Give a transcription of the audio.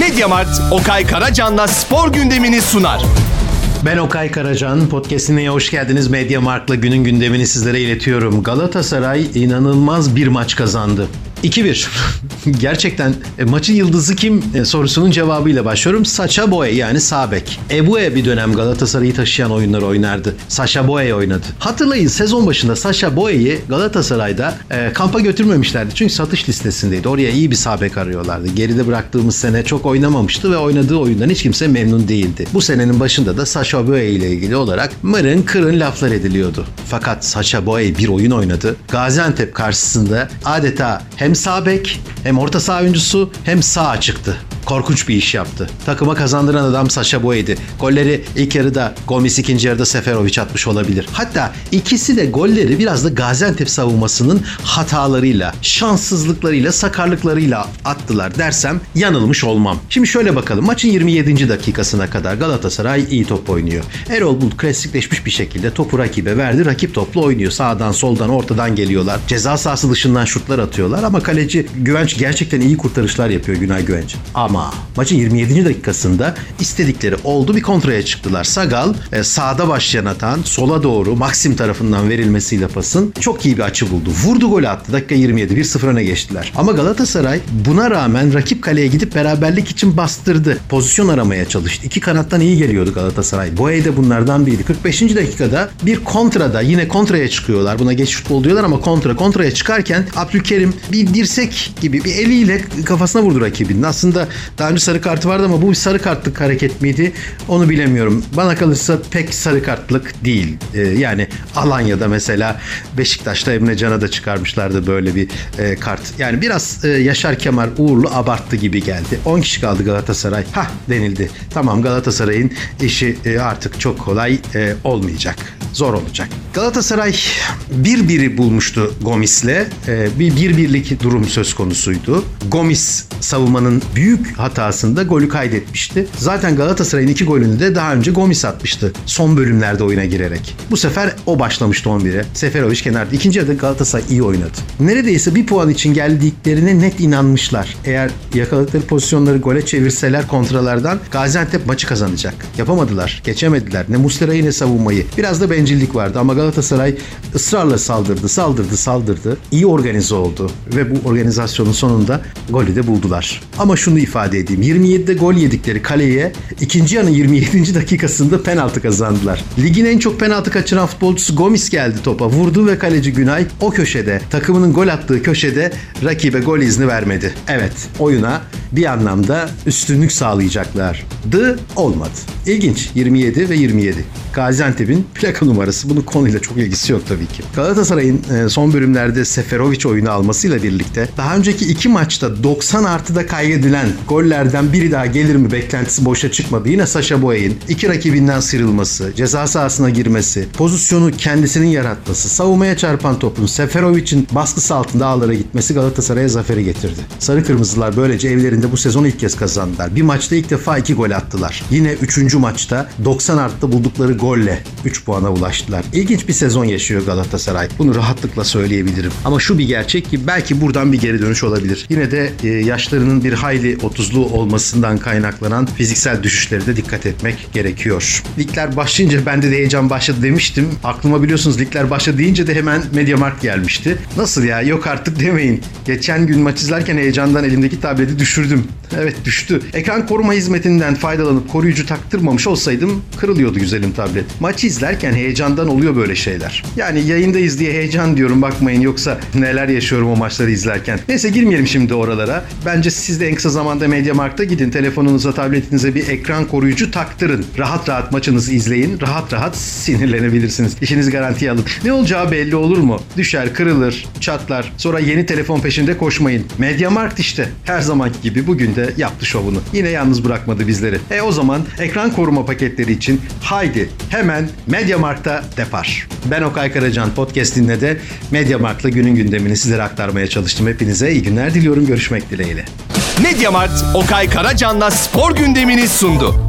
Mediamarkt, Okay Karacan'la spor gündemini sunar. Ben Okay Karacan, podcast'ine hoş geldiniz. Mediamarkt'la günün gündemini sizlere iletiyorum. Galatasaray inanılmaz bir maç kazandı. 2-1. Gerçekten maçın yıldızı kim sorusunun cevabıyla başlıyorum. Sacha Boey, yani sağ bek. Eboué bir dönem Galatasaray'ı taşıyan oyunları oynardı. Sacha Boey oynadı. Hatırlayın, sezon başında Sacha Boey'i Galatasaray'da kampa götürmemişlerdi. Çünkü satış listesindeydi. Oraya iyi bir sağ bek arıyorlardı. Geride bıraktığımız sene çok oynamamıştı ve oynadığı oyundan hiç kimse memnun değildi. Bu senenin başında da Sacha Boey ile ilgili olarak mırın kırın laflar ediliyordu. Fakat Sacha Boey bir oyun oynadı. Gaziantep karşısında adeta hem sağ bek, hem orta saha oyuncusu, hem sağ açıktı. Korkunç bir iş yaptı. Takıma kazandıran adam Sacha Boey'di. Golleri ilk yarıda Gomis, ikinci yarıda Seferovic atmış olabilir. Hatta ikisi de golleri biraz da Gaziantep savunmasının hatalarıyla, şanssızlıklarıyla, sakarlıklarıyla attılar dersem yanılmış olmam. Şimdi şöyle bakalım. Maçın 27. dakikasına kadar Galatasaray iyi top oynuyor. Erol Bulut klasikleşmiş bir şekilde topu rakibe verdi. Rakip topla oynuyor. Sağdan, soldan, ortadan geliyorlar. Ceza sahası dışından şutlar atıyorlar ama kaleci Güvenç gerçekten iyi kurtarışlar yapıyor, Günay Güvenç. Ama maçın 27. dakikasında istedikleri oldu, bir kontraya çıktılar. Sagal sağda başlayan atan sola doğru Maxim tarafından verilmesiyle pasın çok iyi bir açı buldu. Vurdu, golü attı. Dakika 27, 1-0 öne geçtiler. Ama Galatasaray buna rağmen rakip kaleye gidip beraberlik için bastırdı. Pozisyon aramaya çalıştı. İki kanattan iyi geliyordu Galatasaray. Boey de bunlardan biriydi. 45. dakikada bir kontrada yine kontraya çıkıyorlar. Buna geç futbol diyorlar ama kontraya çıkarken Abdülkerim bir dirsek gibi bir eliyle kafasına vurdu rakibinin. Aslında daha önce sarı kartı vardı ama bu bir sarı kartlık hareket miydi onu bilemiyorum. Bana kalırsa pek sarı kartlık değil. Yani Alanya'da mesela Beşiktaş'ta Emre Can'a da çıkarmışlardı böyle bir kart. Yani biraz Yaşar Kemal Uğurlu abarttı gibi geldi. 10 kişi kaldı Galatasaray. Denildi. Tamam, Galatasaray'ın işi artık çok kolay olmayacak. Zor olacak. Galatasaray 1-1'i bulmuştu Gomis'le. Bir 1-1'lik durum söz konusuydu. Gomis savunmanın büyük hatasında golü kaydetmişti. Zaten Galatasaray'ın 2 golünü de daha önce Gomis atmıştı. Son bölümlerde oyuna girerek. Bu sefer o başlamıştı 11'e. Seferovic kenarda. İkinci yarıda Galatasaray iyi oynadı. Neredeyse bir puan için geldiklerine net inanmışlar. Eğer yakaladıkları pozisyonları gole çevirseler kontralardan Gaziantep maçı kazanacak. Yapamadılar. Geçemediler. Ne Muslera'yı ne savunmayı. Biraz da bencillik vardı ama Galatasaray ısrarla saldırdı. İyi organize oldu ve bu organizasyonun sonunda golü de buldular. Ama şunu ifade edeyim. 27'de gol yedikleri kaleye ikinci yarının 27. dakikasında penaltı kazandılar. Ligin en çok penaltı kaçıran futbolcusu Gomis geldi topa. Vurdu ve kaleci Günay o köşede, takımının gol attığı köşede rakibe gol izni vermedi. Evet, oyuna bir anlamda üstünlük sağlayacaklardı. Olmadı. İlginç. 27 ve 27. Gaziantep'in plaka numarası. Bunun konuyla çok ilgisi yok tabii ki. Galatasaray'ın son bölümlerde Seferovic oyunu almasıyla birlikte daha önceki 2 maçta 90 artıda kaydedilen gollerden biri daha gelir mi beklentisi boşa çıkmadı. Yine Sacha Boey'in 2 rakibinden sıyrılması, ceza sahasına girmesi, pozisyonu kendisinin yaratması, savunmaya çarpan topun Seferovic'in baskısı altında ağlara gitmesi Galatasaray'a zaferi getirdi. Sarı Kırmızılar böylece evlerinde bu sezon ilk kez kazandılar. Bir maçta ilk defa 2 gol attılar. Yine 3. maçta 90 artıda buldukları golle 3 puana ulaştılar. İlginç bir sezon yaşıyor Galatasaray. Bunu rahatlıkla söyleyebilirim. Ama şu bir gerçek ki belki buradan bir geri dönüş olabilir. Yine de yaşlarının bir hayli 30'lu olmasından kaynaklanan fiziksel düşüşlere de dikkat etmek gerekiyor. Ligler başlayınca bende de heyecan başladı demiştim. Aklıma biliyorsunuz ligler başladı deyince de hemen Mediamarkt gelmişti. Nasıl ya? Yok artık demeyin. Geçen gün maç izlerken heyecandan elimdeki tableti düşürdüm. Evet, düştü. Ekran koruma hizmetinden faydalanıp koruyucu taktırmamış olsaydım kırılıyordu güzelim tablet. Maçı izlerken heyecandan oluyor böyle şeyler. Yani yayındayız diye heyecan diyorum, bakmayın, yoksa neler yaşıyorum o maçları izlerken. Neyse, girmeyelim şimdi oralara. Bence siz de en kısa zamanda Mediamarkt'a gidin. Telefonunuza, tabletinize bir ekran koruyucu taktırın. Rahat rahat maçınızı izleyin. Rahat rahat sinirlenebilirsiniz. İşinizi garantiye alın. Ne olacağı belli olur mu? Düşer, kırılır, çatlar. Sonra yeni telefon peşinde koşmayın. Mediamarkt işte. Her zamanki gibi bugün de yaptı şovunu. Yine yalnız bırakmadı bizleri. O zaman ekran koruma paketleri için haydi hemen Mediamarkt'a depar. Ben Okay Karacan, podcast'inde de Mediamarkt'la günün gündemini sizlere aktarmaya çalıştım. Hepinize iyi günler diliyorum. Görüşmek dileğiyle. Mediamarkt, Okay Karacan'la spor gündemini sundu.